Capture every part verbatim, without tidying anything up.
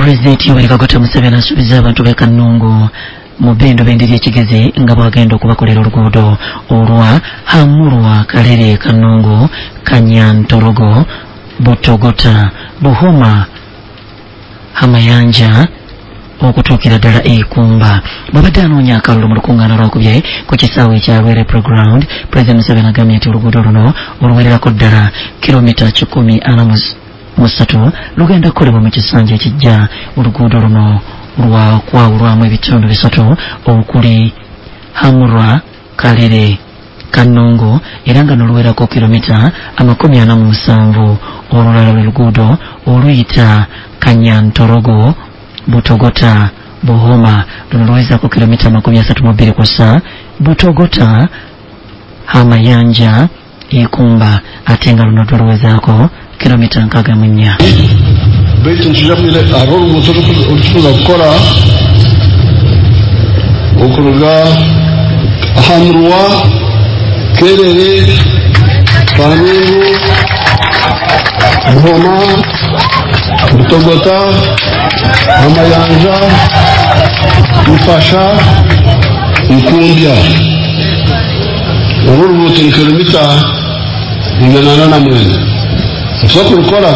President Yoweri Kaguta Museveni asuubiza abantu b'e Kanungu mu bbendo b'endiri ekigezi nga bwagenda okubakolera oluguudo olwa Hamurwa Kalere Kanungu Kanyantorogo Butogota Buhoma Hamayanja okutuukira ddala Ekumba. Babadde anoonya akalulu mu lukuŋŋaana lwakubye ku kisaawe ekya Lwere Playground. President Museveni agambye nti oluguudo luno oluwererako ddala kilomita kikumi ana musatu lugenda kukolebwa mu kisanja ekijja. Oluguudo luno lwa kwawulwamu ebitundu bisatu okuli Hamurwa Kalere Kanungu era nga noluwerako kilomita amakumi ana mu musanvu. Olulala lwe luguudo oluyita Kanyantorogo Butogota Buhoma luno luwezako kilomita makumi asatu mu bbiri kusa Butogota Hamayanja Ekumba ate nga luno luwezaako kilomita nkaaga mu nnya. Baitu nshijabwire abo oluguudo olutukuza kukora okuruga Hamurwa Kalere Kanungu Buhoma Butogota Hamayanja Mufasha Nkumbya. Uru rubuto ni kilomita ingana na mwene nsoko rukora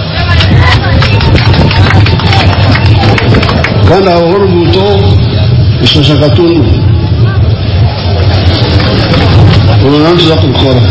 kandi aho rubuto ishasha katundu urantu za kurukora.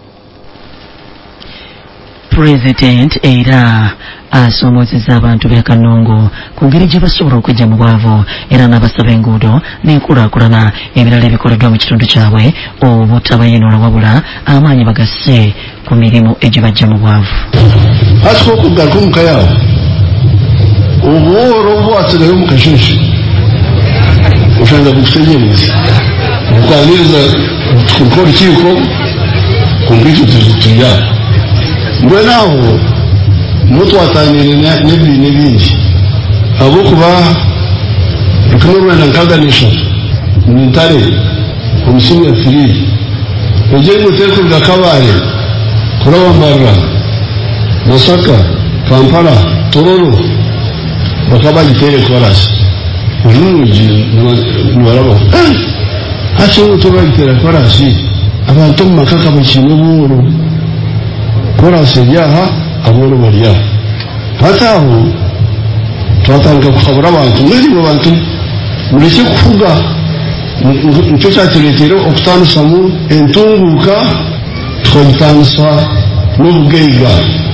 President era asoomozezza abantu b'e Kanungu ku ngeri gye basobola okujja mu bwavu era n'abasaba enguudo n'enkulaakulana ebirala ebikoleddwa mu kitundu kyabwe obutabayinula wabula amaanyi bagasse ku mirimu egibajja mu bwavu. Asiko okugaruka omuka yawo obuworo obwasigayo mu kasheeshe oshanga bukutegereza okwaniriza tukukora ikiiko ku mbiki tuya mbwe naho mutwatanire n'ebintu bingi habwokuba rukimo rwenda nkaganisha nintare omusimu ya firiri ogiye guteka bwakabaye kurabambarra Masaka Kampala Tororo bakaba gitere korasi uruji nwarabo hache utoba gitere korasi abantu makaka bukino buro korasi yaha aboro bariya hataho twatanga kukabura abantu muri bo bantu mureke kuvuga nicyo cyaturetera okutanusamu entunguka twagitansa n'ubugeiga